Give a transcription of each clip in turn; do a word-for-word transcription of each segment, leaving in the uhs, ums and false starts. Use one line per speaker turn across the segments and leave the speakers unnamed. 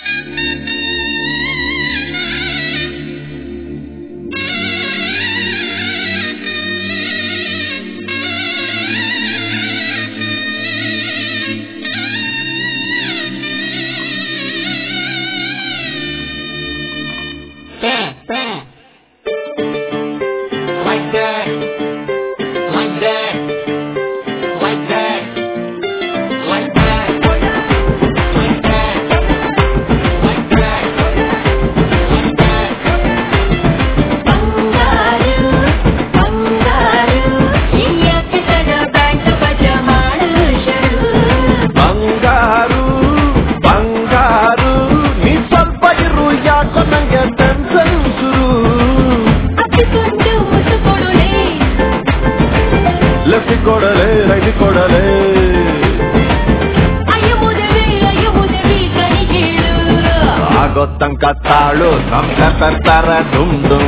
Tangka talu sampai tertara dum dum.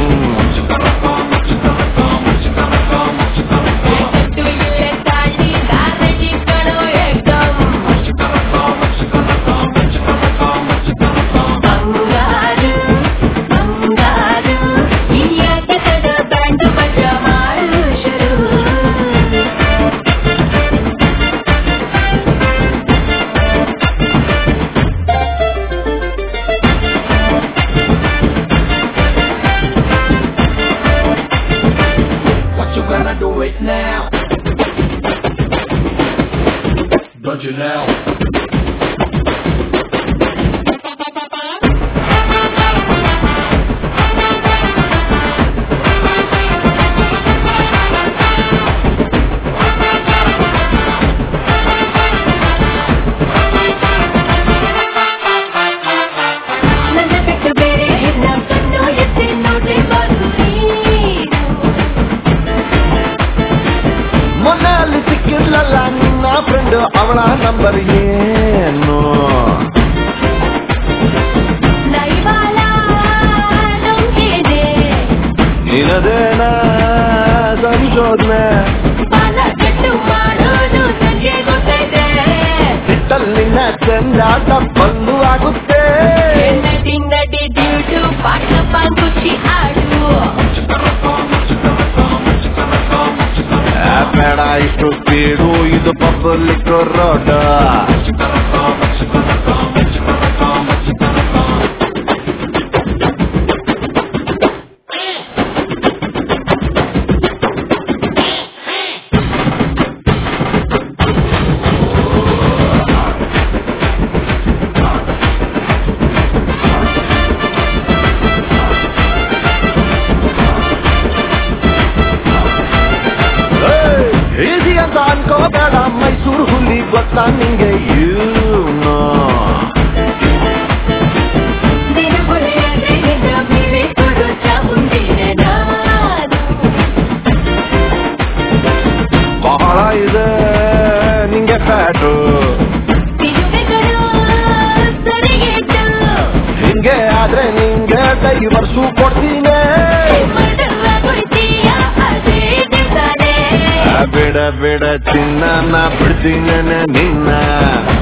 Don't you know? ಅವಳ number ಏನು ನಿನದೇನ ಸಂಶೋಧನೆ ಸಿಟ್ಟಲ್ಲಿನ ಚೆಂದಾಟ ಬಂದು ಆಗುತ್ತೆ ಬೇಡ ಇಷ್ಟು ಸ್ಪೀಡು ಇದು ಪಬ್ಲಿಕ್ ರೋಡ್ ಅನ್ಕೋಬೇಡ ಮೈಸೂರು ಹುಲಿ ಗೊತ್ತಾ ನಿಂಗೆ ಯೂನೋ ಬಹಳ ಇದೆ ನಿಂಗೆ ಫ್ಯಾಟು ಹಿಂಗೆ ಆದ್ರೆ ನಿಂಗೆ ಡೈವರ್ಸು ಕೊಡ್ತೀನಿ ಬೇಡ ಬೇಡ ಚಿನ್ನ ನಾ ಬಿಡ್ತೀನಿ ನಿನ್ನ